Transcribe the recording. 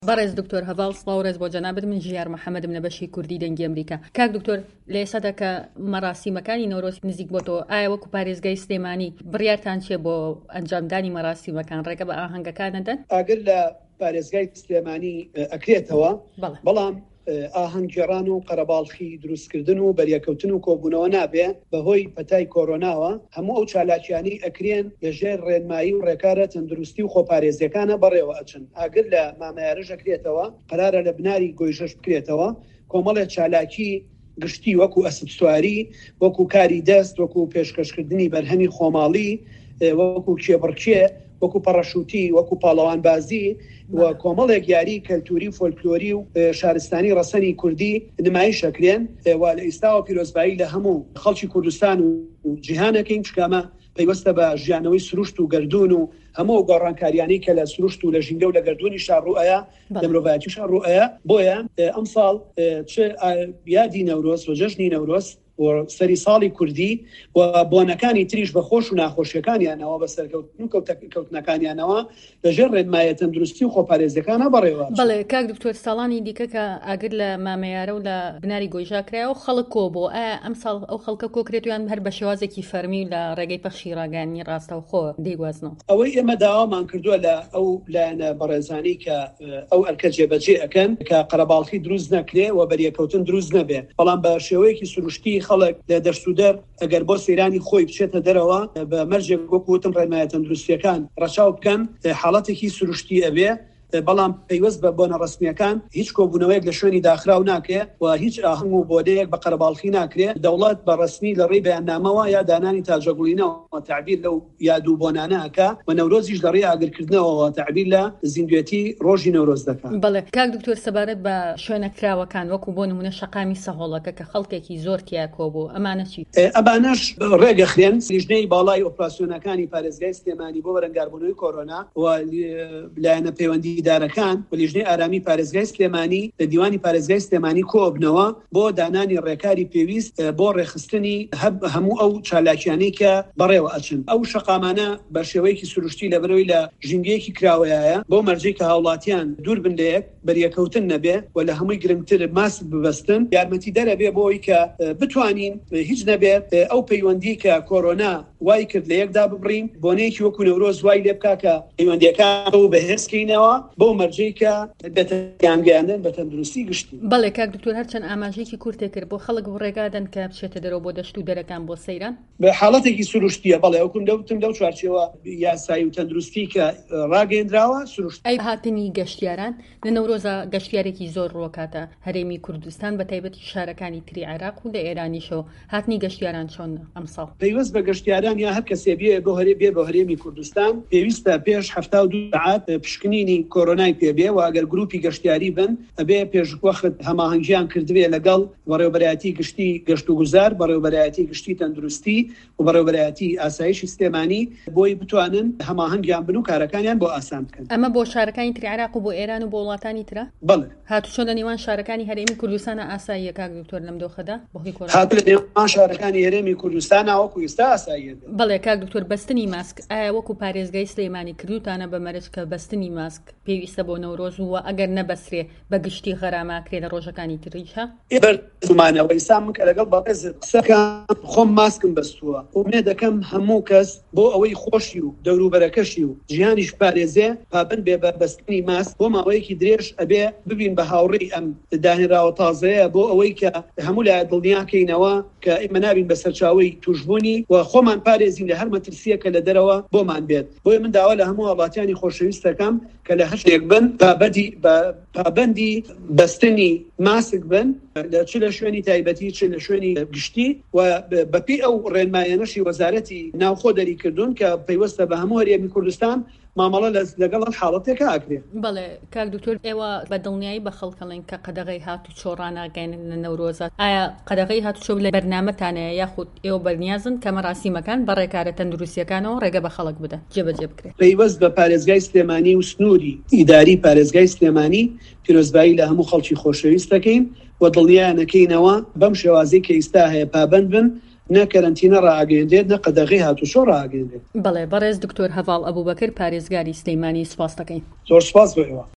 بەڕێز دکتۆر هەڤاڵ سڵاوڕێز بۆ جەنابەت من ژیار محەممەد لە بەشی کوردی دەنگی ئەمریکا. کاک دکتۆر لە ئێستادا کە مەراسیمەکانی نۆرۆز نزیک بۆتەوە، ئایا وەکو پارێزگای سلێمانی بڕیارتان چێ بۆ ئەنجامدانی مەراسیمەکان ڕێگە بە ئاهەنگەکانەدەن؟ ئاگر لە پارێزگای سلێمانی ئەکرێتەوە، بەڵام ئاهەنگگێڕان و قەرەباڵخی دروستکردن و بەریەکەوتن و کۆبوونەوە نابێ بەهۆی پەتای کۆرۆناوە. هەموو ئەو چالاکیانی ئەکرێن لەژێر ڕێنمایی و ڕێکارە تەندروستی و خۆپارێزیەکانە بەڕێوە ئەچن. ئاگر لە مامەیارەش ئەکرێتەوە، قەرارە لە بناری گۆیژەش بکرێتەوە، کۆمەڵێک چالاکی گشتی وەکو ئەسپسواری، وەکو کاری دەست، وەکو پێشکەشکردنی بەرهەمی خۆماڵی، وەکو کێبڕکێ، وەکو پەڕەشوتی، وەکو پاڵەوانبازی و کۆمەڵێک یاری کەلتوری و فۆلکلۆری و شارستانی ڕەسەنی کوردی نمایش ئەکرێن و لە ئێستاوە پیرۆزبایی لە هەموو خەڵکی کوردستان و جیهانەکەین چکامە پەیوەستە بە ژیانەوەی سروشت و گەردون و هەموو گۆڕانکاریانەی کە لە سروشت و لە ژینگە و لە گەردونی شارڕوئەیە لە مرۆڤایەتی شارڕوئەیە. بۆیە ئەمساڵ یادی نەورۆز و جەژنی نەورۆز و سەری ساڵی کوردی و بۆنەکانی تریش بە خۆش و ناخۆشیەکانیانەوە بە سەرکەوتن و کەوتنەکانیانەوە لەژێر ڕێنمایە تەندروستی و خۆپارێزیەکانە بەڕێوە. بەڵێ کاک دکتۆر، ساڵانی دیکە کە ئاگر لە مامەیارە و لە بناری گۆیژا کرایەوە خەڵک کۆ بۆ، ئایا ئەمساڵ ئەو خەڵکە کۆکرێتیان هەر بە شێوازێکی فەرمی لە ڕێگەی پەخشی ڕاگەیاندنی ڕاستەوخۆ دەیگوازنەوە؟ ئەوەی ئێمە داوامان کردووە لە ئەو لایەنە بەڕێزانی کە ئەو ئەرکە جێبەجێ ئەکەن کە قەرەباڵخی دروست نەکرێ و بەریەکەوتن دروست نەبێ، بەڵام بە شێوەیەکی سروشتی خەڵک لە دەرسودەر ئەگەر بۆ سەیرانی خۆی بچێتە دەرەوە بە مەرجێک وەکوتم ڕێنمایە تەندروستیەکان ڕەچاو بکەن، حاڵەتێکی سروشتی ئەبێ، بەڵام پەیوەست بە بۆنە ڕسمیەکان هیچ کۆبوونەوەیەک لە شوێنی داخراو ناکرێ و هیچ ئاهەنگ و بۆدەیەک بە قەرەباڵخی ناکرێ. دەوڵەت بە ڕسمی لە ڕێی بەیاننامەوە یا دانانی تاجەگوڵینەوە تعبیر لەو یادوو بۆنانەکە و نەورۆزیش لە ڕێی ئاگرکردنەوە تعبیر لە زیندوێتی ڕۆژی نەورۆز دەکات. بەڵێ کاک دکتۆر، سەبارەت بە شوێنە کراوەکان وەکو بۆ نمونە شەقامی سەهۆڵەکە کە خەڵکێکی زۆر تیا کۆبوو، ئەمانە چی؟ ئەمانەش ڕێگەخرێن لیژنەی باڵای ئۆپراسیۆنەکانی پارێزگای سلێمانی بۆ بەرەنگاربوونەوەی کۆرۆنا و لایەنە پەیوەندیدارەکان و لیژنەی ئارامی پارێزگای سلێمانی لە دیوانی پارێزگای سلێمانی کۆبنەوە بۆ دانانی ڕێکاری پێویست بۆ ڕێخستنی هەموو ئەو چالاکیانەی کە بەڕێوە ئەچن. ئەو شەقامانە بە شێوەیەکی سروشتی لە بەرەوەی لە ژینگەیەکی کراوەیە بۆ مەرجەی کە هاوڵاتیان دوور بن لە یەک بەریەکەوتن نەبێ و لە هەمووی گرنگتر ماسک ببەستن، یارمەتی دەرەبێ بۆ ئەوەی کە بتوانین هیچ نەبێت ئەو پەیوەندی کە کۆرۆنا وای کرد لە یەکدا ببڕین، بۆنەیەکی وەکو نەورۆز وای لێ بکا کە پەیوەندیەکان بەهێزکەینەوە بۆ مەرجەی کە دەتەیانگەیاندن بە تەندروستی گشتی. بەڵێ کاک دکتۆر، هەرچەند ئاماژەیەکی کورتێ کرد بۆ خەڵک ڕێگادەن کە بچێتە دەرەوە بۆ دەشت و دەرەکان بۆ سەیران بە حاڵەتێکی سروشتیە. بەڵێ ئەوکم دەوتم لەو چوارچێوە یاسایی و تەندروستی کە ڕاگەیەندراوە سروشتی. ئەی هاتنی گەشتیاران لە نەورۆزە گەشتیارێکی زۆر ڕۆکاتە هەرێمی کوردستان بە تایبەتی شارەکانی تری عێراق و لە ئێرانیشەوە، هاتنی گەشتیاران چۆن ئەمساڵ؟ پەیوەست بە گەشتیاران یا هەر کەسێ بێ بۆ هەرێمی کوردستان پێویستە پێش 72 ساعات پشکنینی کۆرۆنای پێبێ و ئەگەر گروپی گەشتیاری بن ئەبێ پێشوەخت هەماهەنگیان کردوێ لەگەڵ بەڕێوەبەرایەتی گشتی گەشت و گوزار، بەڕێوەبەرایەتی گشتی تەندروستی و بەڕێوەبەرایەتی ئاسایشی سلێمانی بۆی بتوانن هەماهەنگیان بن و کارەکانیان بۆ ئاسان بکەن. ئەمە بۆ شارەکانی تری عێراق و بۆ ئێران و بۆ وڵاتانی ترە؟ بەڵێ. هاتوچۆ لە نێوان شارەکانی هەرێمی کوردستانە ئاساییە کاک دکتۆر لەم دۆخەدا بەهۆی کۆرۆنا؟ هاتو لە نێوان شارەکانی هەرێمی کوردستانە وەکو ئێستا ئاساییە. بەڵێ کاک دکتۆر، بەستنی ماسک ئایا وەکو پارێزگای سلێمانی کردوتانە بە مەرج کە بەستنی ماسک پێویستە بۆ نەورۆز و ئەگەر نەبەسرێ بە گشتی غەراماکرێ لە ڕۆژەکانی تریشە؟ بەرزمانەوەی سام کە لەگەڵ بەڕێز قسەکان خۆم ماسکم بەستووە و منێ دەکەم هەموو کەس بۆ ئەوەی خۆشی و دەوروبەرەکەشی و جیهانیش پارێزێ پابند بێ بە بەستنی ماسک بۆ ماوەیەکی درێژ ئەبێ ببین بە هاوڕێی ئەم داهێنراوە تازەیە بۆ ئەوەی کە هەموو لای دڵنیاکەینەوە کە ئێمە نابین بە سەرچاوەی توشبوونی و خۆمان پارێزین لە هەر مەترسیەکە لە دەرەوە بۆمان بێت. بۆیە من داوا لە هەموو وڵاتیانی خۆشەویستەکەم کە لە هەشتێک بن پابەندی بەستنی ماسک بن، چ لە شوێنی تایبەتی چ لە شوێنی گشتی و بەپی ئەو ڕێنمایەنەشی وەزارەتی ناوخۆ دەریکردوون کە پەیوەستە بە هەموو هەرێمی کوردستان مامەڵە لەگەڵ حاڵەتێکە ئاکرێ. بەڵێ کاک دکتۆر، ئێوە بە دڵنیایی بە خەڵکەڵین کە قەدەغەی هاتوچۆ ڕاناگەین لە نەورۆزات، ئایا قەدەغەی هاتوچۆ لە بەرنامەتانەیە یاخود ئێوە بەرنیازن کە مەراسیمەکان بە ڕێکارە تەندروستیەکانەوە ڕێگە بە خەڵک بدە جێبەجێ بکرێت؟ پەیوەست بە پارێزگای سلێمانی و سنووری ئیداری پارێزگای سلێمانی پیرۆزبایی لە هەموو خەڵکی خۆشەویست دەکەین و دڵنیایانەکەینەوە بەم شێوازەی کە ئێستا هەیە پابند بن، نە کەرەنتینە ڕاگەیەندێت نە قەدەغەی هاتوچۆ ڕاگەیەندێت. بەڵێ بەڕێز دکتۆر هەڤاڵ ئەبوبەکر پارێزگاری سلێمانی سوپاس دەکەین. زۆر سوپاس بۆ ئێوە.